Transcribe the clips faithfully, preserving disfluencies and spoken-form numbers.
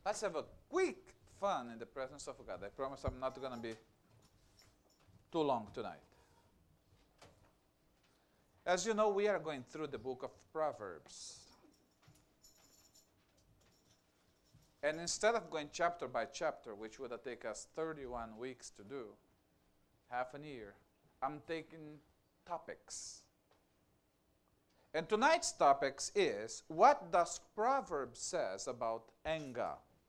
Let's have a quick fun in the presence of God. I promise I'm not going to be too long tonight. As you know, we are going through the book of Proverbs. And instead of going chapter by chapter, which would have taken us thirty-one weeks to do, half a year, I'm taking topics. And tonight's topics is, what does Proverbs says about anger?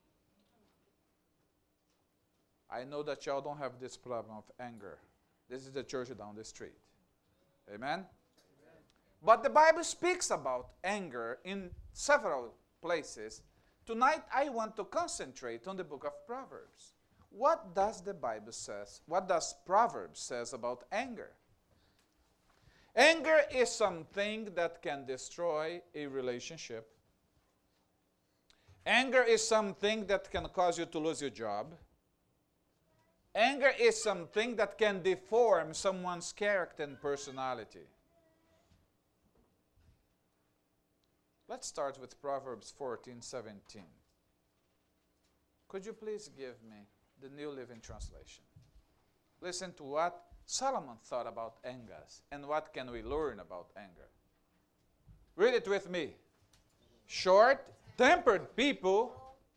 I know that y'all don't have this problem of anger. This is the church down the street. Amen? Amen? But the Bible speaks about anger in several places. Tonight I want to concentrate on the book of Proverbs. What does the Bible says? What does Proverbs says about anger? Anger is something that can destroy a relationship. Anger is something that can cause you to lose your job. Anger is something that can deform someone's character and personality. Let's start with Proverbs fourteen seventeen. Could you please give me the New Living Translation? Listen to what Solomon thought about anger and what can we learn about anger. Read it with me. Short-tempered people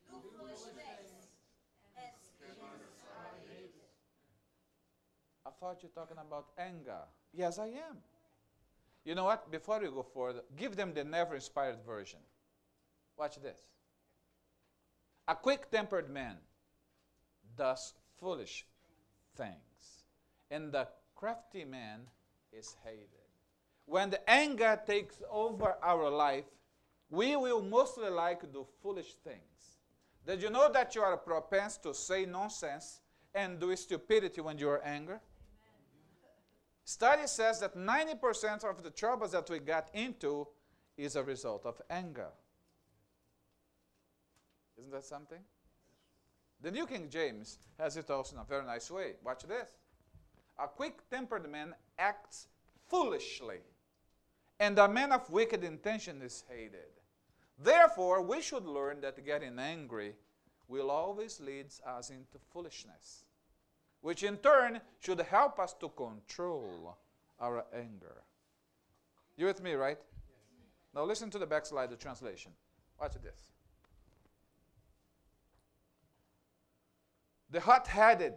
I thought you were talking about anger. Yes, I am. You know what? Before we go forward, give them the never-inspired version. Watch this. A quick-tempered man does foolish things, and the crafty man is hated. When the anger takes over our life, we will mostly like to do foolish things. Did you know that you are propense to say nonsense and do stupidity when you are angry? Study says that ninety percent of the troubles that we got into is a result of anger. Isn't that something? The New King James has it also in a very nice way. Watch this. A quick-tempered man acts foolishly, and a man of wicked intention is hated. Therefore, we should learn that getting angry will always lead us into foolishness, which in turn should help us to control our anger. You with me, right? Yes. Now listen to the backslide, the translation. Watch this. The hot-headed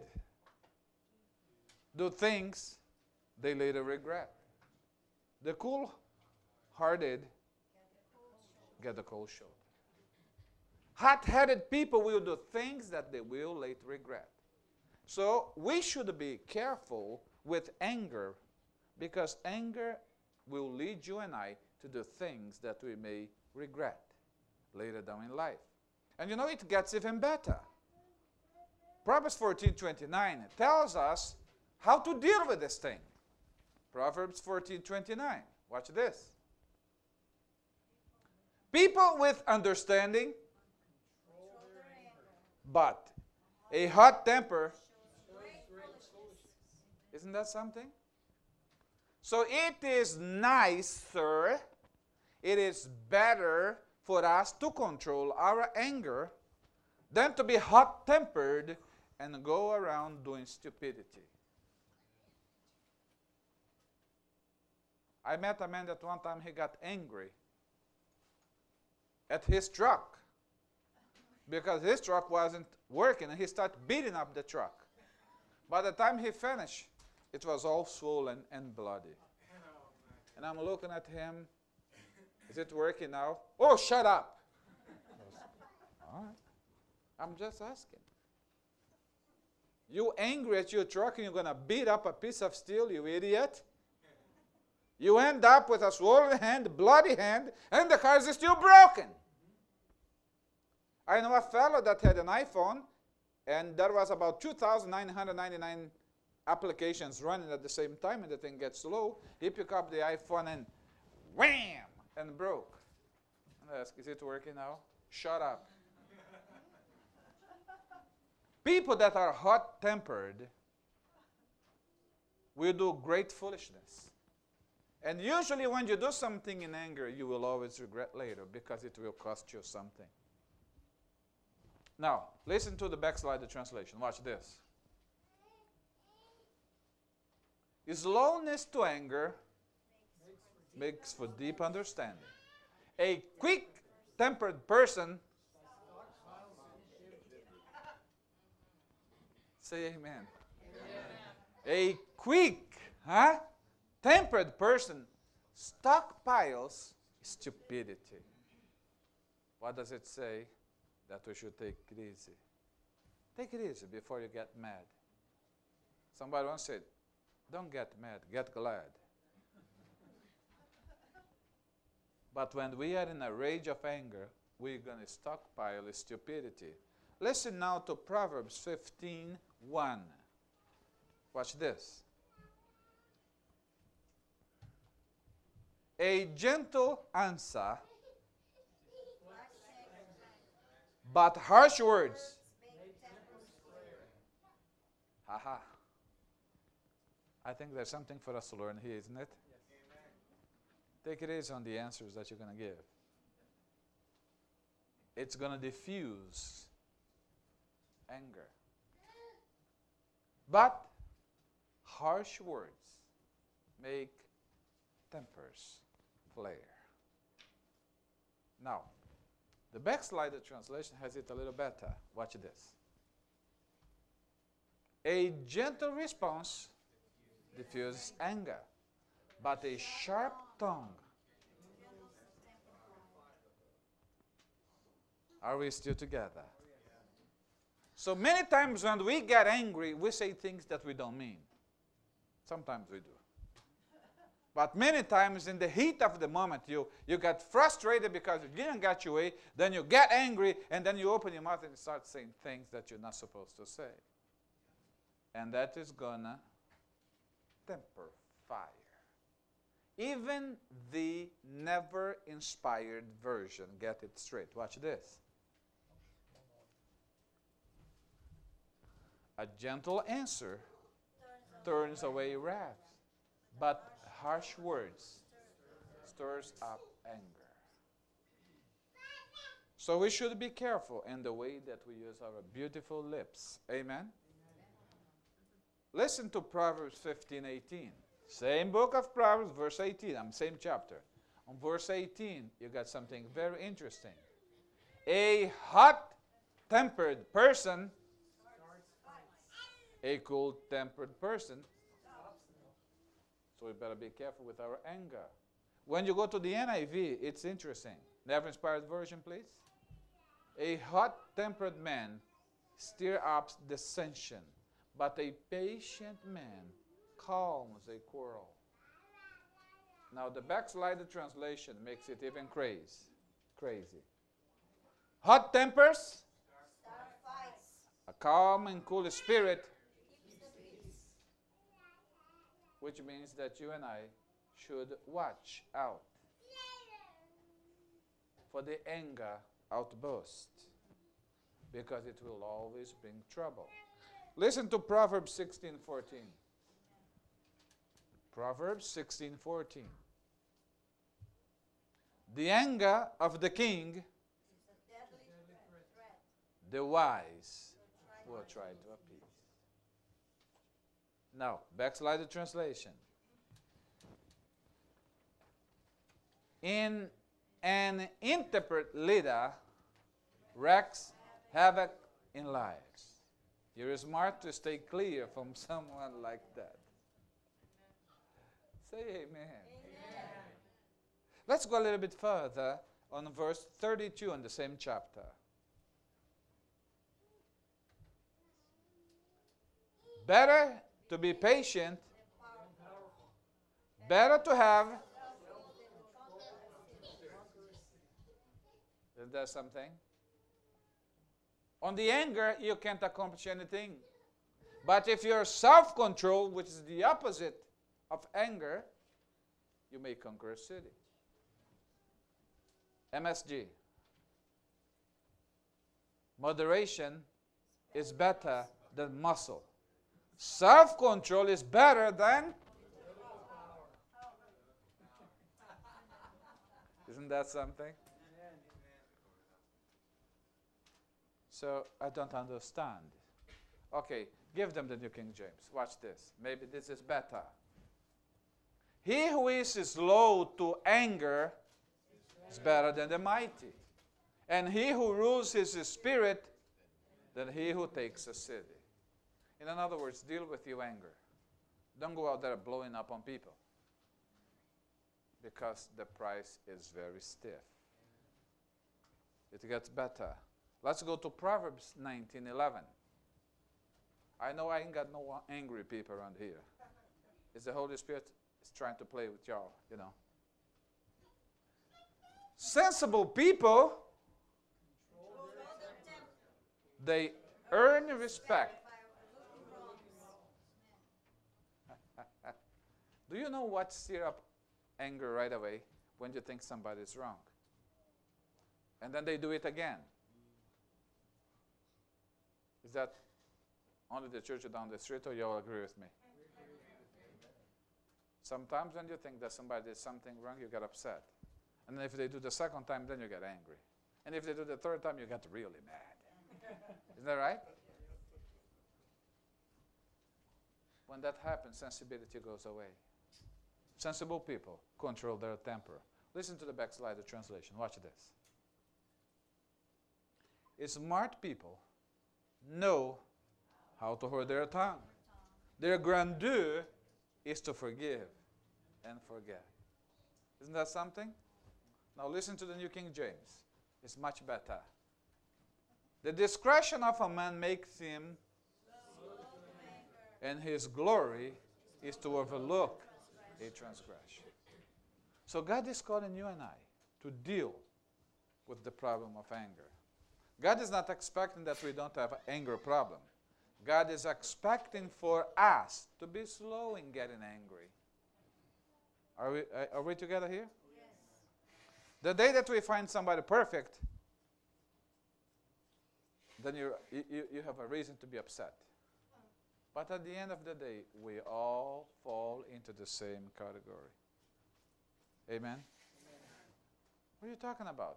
do things they later regret. The cool-hearted get the cold shoulder. Hot-headed people will do things that they will later regret. So we should be careful with anger, because anger will lead you and I to do things that we may regret later down in life. And you know, it gets even better. Proverbs fourteen twenty-nine tells us how to deal with this thing. Proverbs fourteen twenty-nine. Watch this. People with understanding, but a hot temper. Isn't that something? So it is nicer, it is better for us to control our anger than to be hot-tempered and go around doing stupidity. I met a man that one time he got angry at his truck because his truck wasn't working, and he started beating up the truck. By the time he finished, it was all swollen and bloody. And I'm looking at him. Is it working now? Oh, shut up. All right. I'm just asking. You angry at your truck and you're going to beat up a piece of steel, you idiot? You end up with a swollen hand, bloody hand, and the car is still broken. I know a fellow that had an iPhone, and there was about two thousand nine hundred ninety-nine applications running at the same time, and the thing gets slow. He picked up the iPhone and wham, and broke. And I asked, is it working now? Shut up. People that are hot-tempered will do great foolishness. And usually when you do something in anger, you will always regret later because it will cost you something. Now, listen to the backslider translation. Watch this. Slowness to anger makes for deep understanding. A quick-tempered person, say amen. Amen. A quick, huh, tempered person stockpiles stupidity. What does it say? That we should take it easy. Take it easy before you get mad. Somebody once said, don't get mad, get glad. But when we are in a rage of anger, we're going to stockpile stupidity. Listen now to Proverbs fifteen one. Watch this. A gentle answer, but harsh words. Haha. I think there's something for us to learn here, isn't it? Take it easy on the answers that you're going to give. It's going to diffuse anger. But harsh words make tempers flare. Now, the backslider translation has it a little better. Watch this. A gentle response diffuses anger, but a sharp tongue. Are we still together? So many times when we get angry, we say things that we don't mean. Sometimes we do. But many times in the heat of the moment, you, you get frustrated because you didn't get your way, then you get angry, and then you open your mouth and start saying things that you're not supposed to say. And that is gonna temper fire. Even the never inspired version, get it straight. Watch this. A gentle answer turns away wrath, but harsh words stirs up anger. So we should be careful in the way that we use our beautiful lips. Amen? Listen to Proverbs fifteen eighteen. Same book of Proverbs, verse eighteen. I'm same chapter. On verse eighteen, you got something very interesting. A hot-tempered person, a cool-tempered person. So we better be careful with our anger. When you go to the N I V, it's interesting. Never inspired version, please. A hot-tempered man stir up dissension, but a patient man calms a quarrel. Now the backslider translation makes it even crazy. Crazy. Hot tempers, a calm and cool spirit, which means that you and I should watch out for the anger outburst, because it will always bring trouble. Listen to Proverbs sixteen fourteen. Proverbs sixteen fourteen. The anger of the king, the wise will try to appease. Now, backslider translation. In an intemperate leader wreaks havoc in lives. You're smart to stay clear from someone like that. Say amen. Amen. Let's go a little bit further on verse thirty-two in the same chapter. Better to be patient, better to have. Isn't that something? On the anger, you can't accomplish anything. But if you're self-control, which is the opposite of anger, you may conquer a city. M S G. Moderation is better than muscle. Self-control is better than... Isn't that something? So I don't understand. Okay, give them the New King James. Watch this. Maybe this is better. He who is slow to anger is better than the mighty. And he who rules his spirit than he who takes a city. In other words, deal with your anger. Don't go out there blowing up on people, because the price is very stiff. It gets better. Let's go to Proverbs nineteen eleven. I know I ain't got no angry people around here. It's the Holy Spirit is trying to play with y'all, you know. Sensible people, they earn respect. Do you know what stirs up anger right away? When you think somebody is wrong. And then they do it again. Is that only the church down the street, or you all agree with me? Sometimes when you think that somebody did something wrong, you get upset. And then if they do the second time, then you get angry. And if they do the third time, you get really mad. Isn't that right? When that happens, sensibility goes away. Sensible people control their temper. Listen to the backslider translation. Watch this. Smart people know how to hold their tongue. Their grandeur is to forgive and forget. Isn't that something? Now listen to the New King James. It's much better. The discretion of a man makes him, and his glory is to overlook a transgression. So God is calling you and I to deal with the problem of anger. God is not expecting that we don't have an anger problem. God is expecting for us to be slow in getting angry. Are we, uh, are we together here? Yes. The day that we find somebody perfect, then you're, you, you have a reason to be upset. But at the end of the day, we all fall into the same category. Amen? Amen? What are you talking about?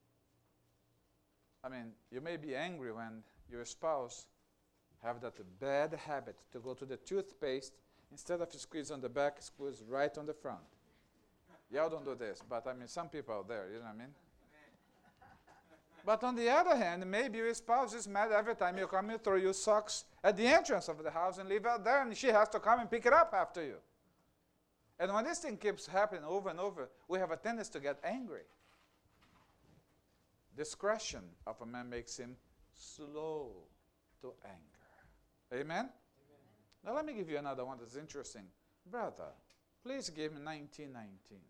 I mean, you may be angry when your spouse have that bad habit to go to the toothpaste, instead of squeeze on the back, squeeze right on the front. Y'all don't do this, but I mean, some people out there, you know what I mean? But on the other hand, maybe your spouse is mad every time you come and throw your socks at the entrance of the house and leave out there, and she has to come and pick it up after you. And when this thing keeps happening over and over, we have a tendency to get angry. Discretion of a man makes him slow to anger. Amen? Amen? Now let me give you another one that's interesting. Brother, please give me nineteen nineteen.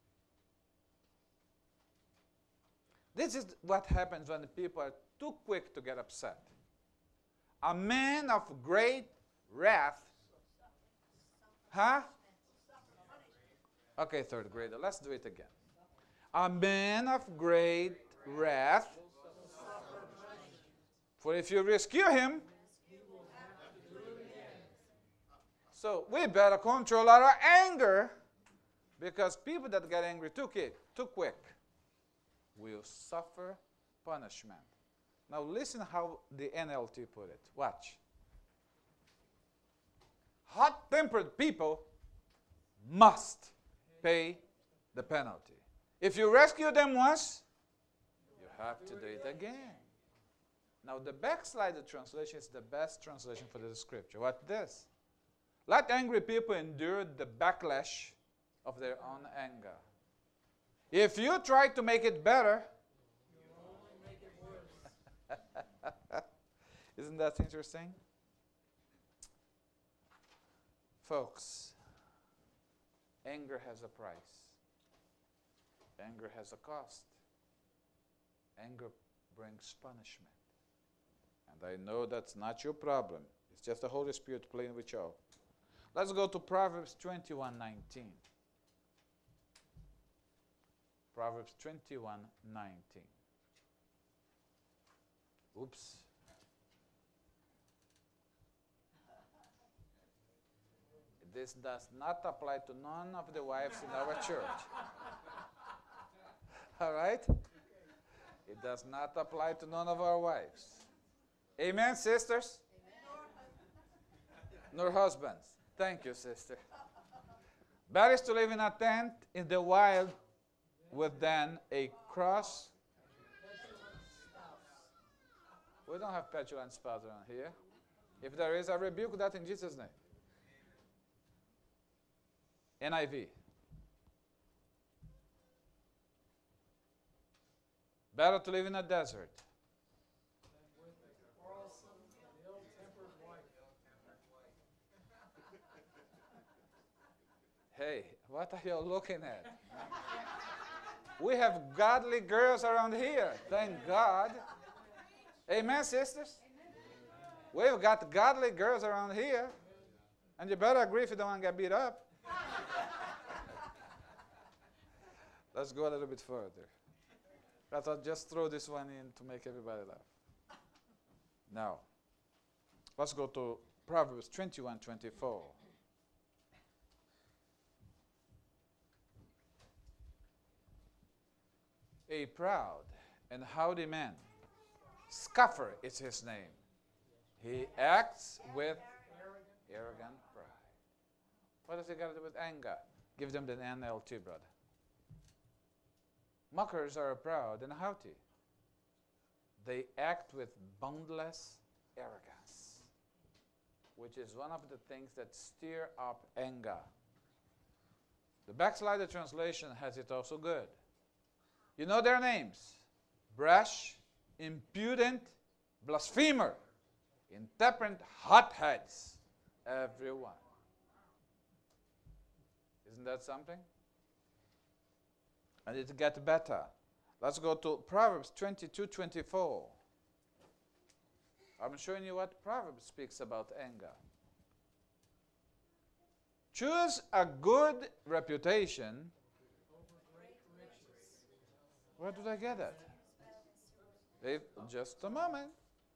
This is what happens when people are too quick to get upset. A man of great wrath. Huh? Okay, third grader, let's do it again. A man of great wrath. For if you rescue him, so we better control our anger, because people that get angry too quick, too quick will suffer punishment. Now listen how the N L T put it. Watch. Hot-tempered people must pay the penalty. If you rescue them once, you have to do it again. Now the backslider translation is the best translation for this scripture. What this? Let angry people endure the backlash of their own anger. If you try to make it better, you only make it worse. Isn't that interesting? Folks, anger has a price. Anger has a cost. Anger brings punishment. And I know that's not your problem. It's just the Holy Spirit playing with you. Let's go to Proverbs twenty-one nineteen. Proverbs twenty-one nineteen. Oops. This does not apply to none of the wives in our church. All right? It does not apply to none of our wives. Amen, sisters? Nor husbands. Thank you, sister. Better is to live in a tent in the wild with than a cross. We don't have petulant spouse around here. If there is, I rebuke that in Jesus' name. N I V. Better to live in a desert. Hey, what are you looking at? We have godly girls around here. Thank God. Amen, sisters? We've got godly girls around here. And you better agree if you don't want to get beat up. Let's go a little bit further. I thought just throw this one in to make everybody laugh. Now, let's go to Proverbs twenty-one twenty-four. A proud and haughty man, scoffer is his name. He acts with arrogant pride. What does it got to do with anger? Give them the N L T, brother. Mockers are proud and haughty. They act with boundless arrogance, which is one of the things that stir up anger. The Backslider translation has it also good. You know their names: brash, impudent, blasphemer, intemperate hotheads, everyone. Isn't that something? And it gets better. Let's go to Proverbs twenty-two twenty-four. I'm showing you what Proverbs speaks about anger. Choose a good reputation. Where did I get that? If, just a moment.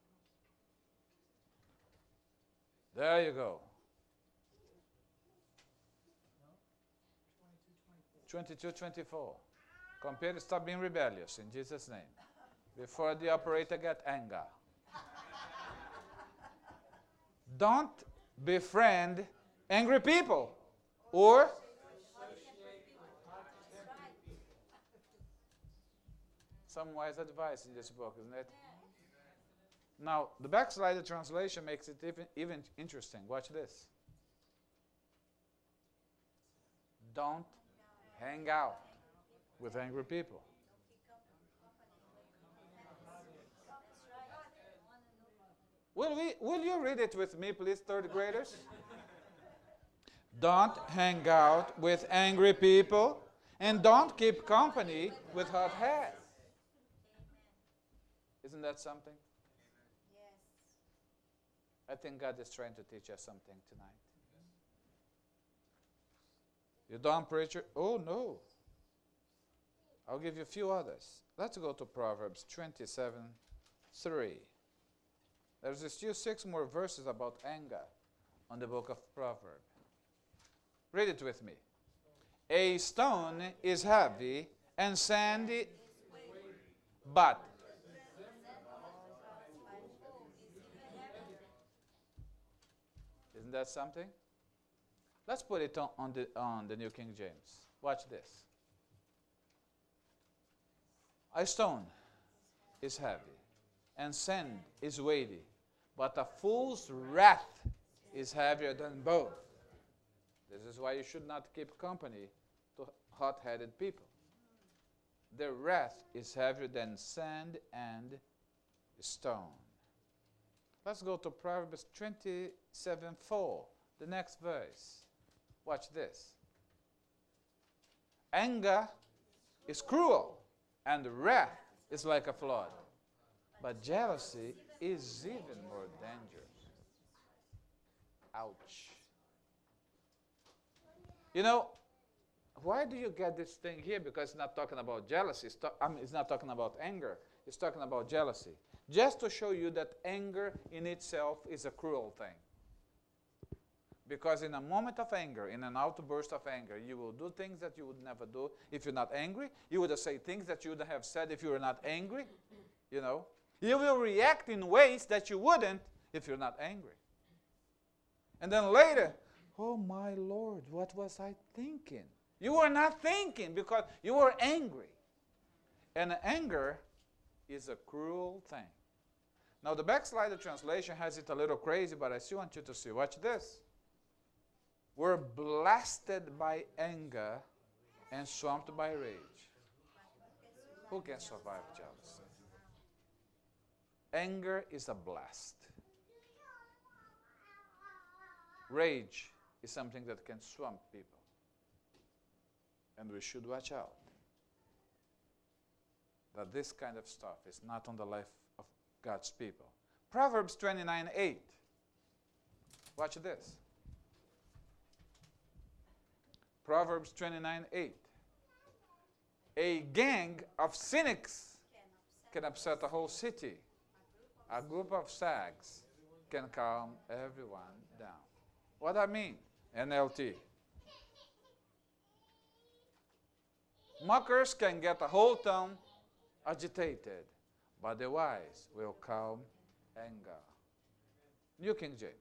There you go. twenty-two twenty-four. Compare, stop being rebellious in Jesus' name. Before the operator get anger. Don't befriend angry people. Or some wise advice in this book, isn't it? Now, the Backslider translation makes it even, even interesting. Watch this. Don't hang out with angry people. Will, we, will you read it with me, please, third graders? Don't hang out with angry people, and don't keep company with hot heads. Isn't that something? Yes. I think God is trying to teach us something tonight. You don't preach it? Oh, no. I'll give you a few others. Let's go to Proverbs twenty-seven three. There's still six more verses about anger on the book of Proverbs. Read it with me. A stone is heavy and sandy, but isn't that something? Let's put it on, on, the, on the New King James. Watch this. A stone is heavy, and sand is weighty, but a fool's wrath is heavier than both. This is why you should not keep company to hot-headed people. Their wrath is heavier than sand and stone. Let's go to Proverbs twenty-seven four, the next verse. Watch this. Anger is cruel, and wrath is like a flood. But jealousy is even more dangerous. Ouch. You know, why do you get this thing here? Because it's not talking about jealousy. It's, I mean, it's not talking about anger. It's talking about jealousy. Just to show you that anger in itself is a cruel thing. Because in a moment of anger, in an outburst of anger, you will do things that you would never do if you're not angry. You would say things that you would have said if you were not angry. You know, You will react in ways that you wouldn't if you're not angry. And then later, oh my Lord, what was I thinking? You were not thinking because you were angry. And anger is a cruel thing. Now the backslider translation has it a little crazy, but I still want you to see. Watch this. We're blasted by anger and swamped by rage. Who can survive jealousy? Anger is a blast. Rage is something that can swamp people. And we should watch out that this kind of stuff is not on the life of God's people. Proverbs twenty-nine eight. Watch this. Proverbs twenty-nine eight. A gang of cynics can upset a whole city. A group of sags can calm everyone down. What I mean? N L T. Mockers can get a whole town agitated, but the wise will calm anger. New King James.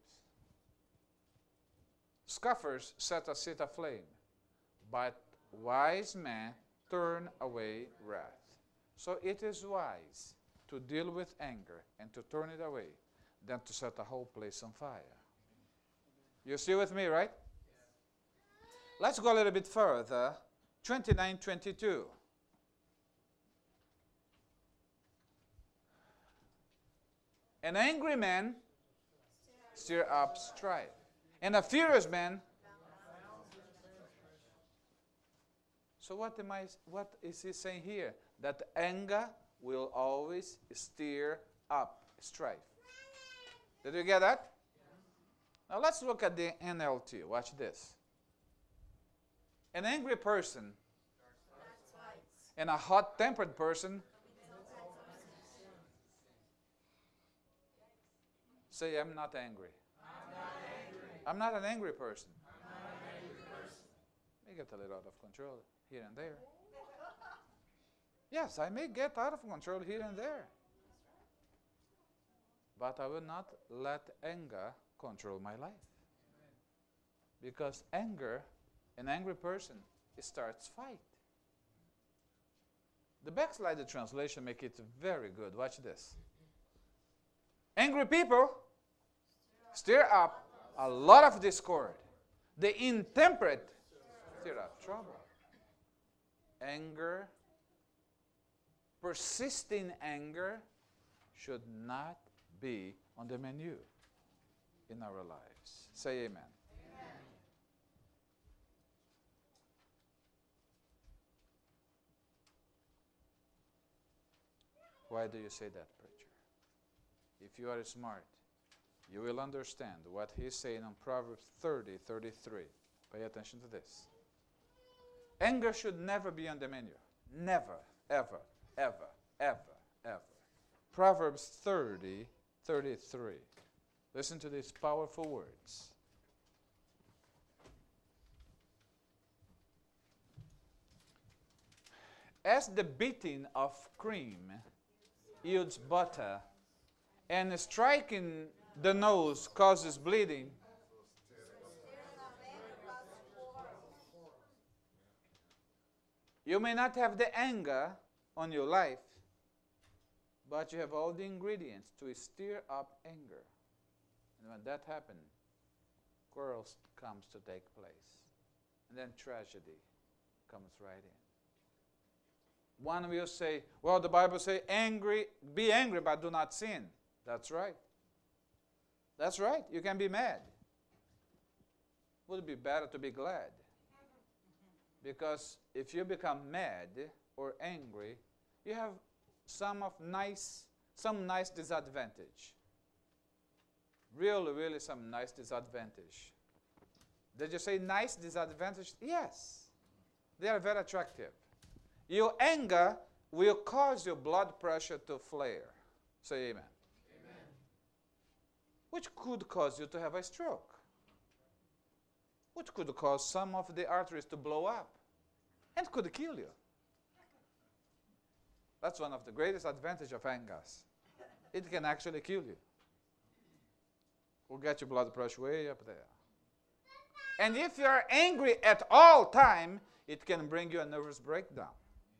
Scoffers set a city aflame, but wise men turn away wrath. So it is wise to deal with anger and to turn it away than to set a whole place on fire. You still with me, right? Let's go a little bit further. twenty-nine twenty-two. An angry man stir up strife, and a furious man. So what am I? What is he saying here? That anger will always stir up strife. Did you get that? Now let's look at the N L T. Watch this. An angry person and a hot-tempered person. Say, I'm not angry. I'm not angry. I'm not an angry person. I'm not an angry person. I get a little out of control here and there. Yes, I may get out of control here and there. But I will not let anger control my life. Because anger, an angry person, it starts fight. The backslider translation make it very good. Watch this. Angry people stir up a lot of discord. The intemperate stir up trouble. Anger, persisting anger, should not be on the menu in our lives. Say amen. Amen. Why do you say that, preacher? If you are smart, you will understand what he's saying on Proverbs thirty thirty-three. Pay attention to this. Anger should never be on the menu. Never, ever, ever, ever, ever. Proverbs thirty thirty-three. Listen to these powerful words. As the beating of cream yields butter, and striking the nose causes bleeding, you may not have the anger on your life, but you have all the ingredients to stir up anger. And when that happens, quarrels comes to take place. And then tragedy comes right in. One will say, well, the Bible says, angry, be angry, but do not sin. That's right. That's right. You can be mad. Would it be better to be glad? Because if you become mad or angry, you have some of nice, some nice disadvantage. Really, really some nice disadvantage. Did you say nice disadvantage? Yes. They are very attractive. Your anger will cause your blood pressure to flare. Say amen. Amen. Which could cause you to have a stroke. Which could cause some of the arteries to blow up and could kill you. That's one of the greatest advantages of anger. It can actually kill you. Will get your blood pressure way up there. And if you are angry at all time, it can bring you a nervous breakdown.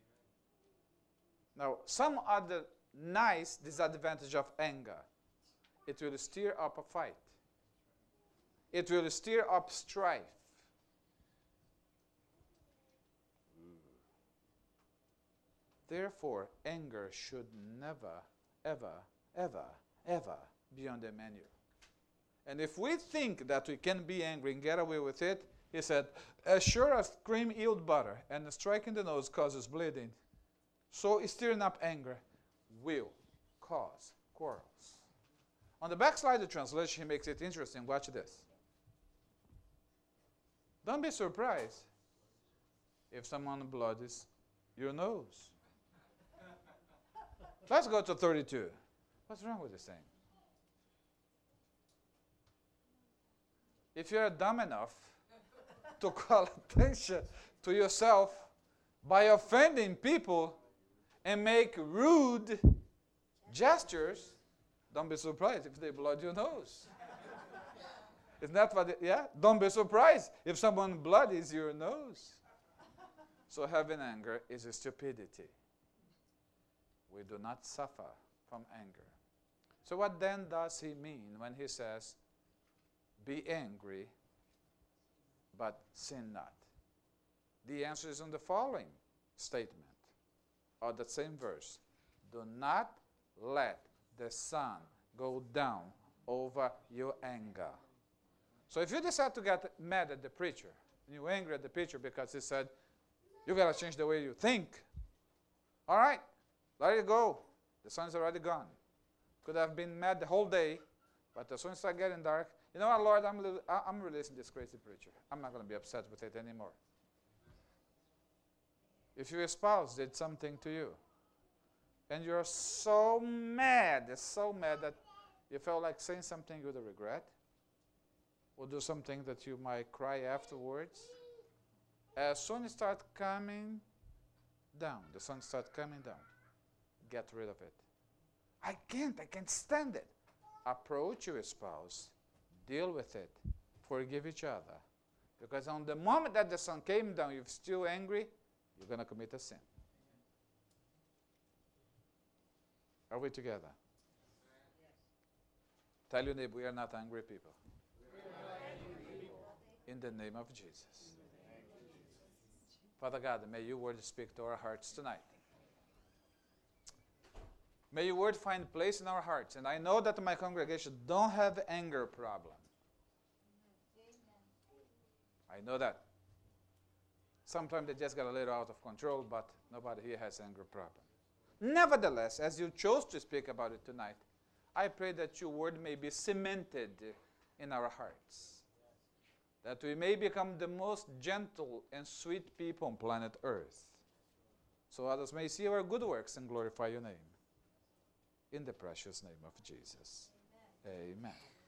Now, some other nice disadvantage of anger. It will stir up a fight. It will stir up strife. Therefore, anger should never, ever, ever, ever be on the menu. And if we think that we can be angry and get away with it, he said, as sure as cream yield butter and a strike in the nose causes bleeding, so stirring up anger will cause quarrels. On the back slide of the translation, he makes it interesting. Watch this. Don't be surprised if someone bloodies your nose. Let's go to thirty-two. What's wrong with this thing? If you're dumb enough to call attention to yourself by offending people and make rude gestures, don't be surprised if they blood your nose. Isn't that what it, yeah? Don't be surprised if someone bloodies your nose. So having anger is a stupidity. We do not suffer from anger. So what then does he mean when he says, be angry, but sin not? The answer is in the following statement, or that same verse. Do not let the sun go down over your anger. So if you decide to get mad at the preacher, and you're angry at the preacher because he said, you got to change the way you think, all right, let it go. The sun's already gone. Could have been mad the whole day, but as soon as it starts getting dark, you know what, Lord, I'm, li- I'm releasing this crazy preacher. I'm not going to be upset with it anymore. If your spouse did something to you, and you're so mad, so mad that you felt like saying something you would regret, or do something that you might cry afterwards, as soon as it starts coming down, the sun starts coming down, get rid of it. I can't, I can't stand it. Approach your spouse, deal with it, forgive each other. Because on the moment that the sun came down, you're still angry, you're going to commit a sin. Are we together? Yes. Tell your neighbor, we are not angry people. Not angry people. In the name of Jesus. Father God, may your word speak to our hearts tonight. May your word find place in our hearts. And I know that my congregation don't have anger problem. I know that. Sometimes they just got a little out of control, but nobody here has anger problem. Nevertheless, as you chose to speak about it tonight, I pray that your word may be cemented in our hearts. That we may become the most gentle and sweet people on planet Earth. So others may see our good works and glorify your name. In the precious name of Jesus. Amen. Amen.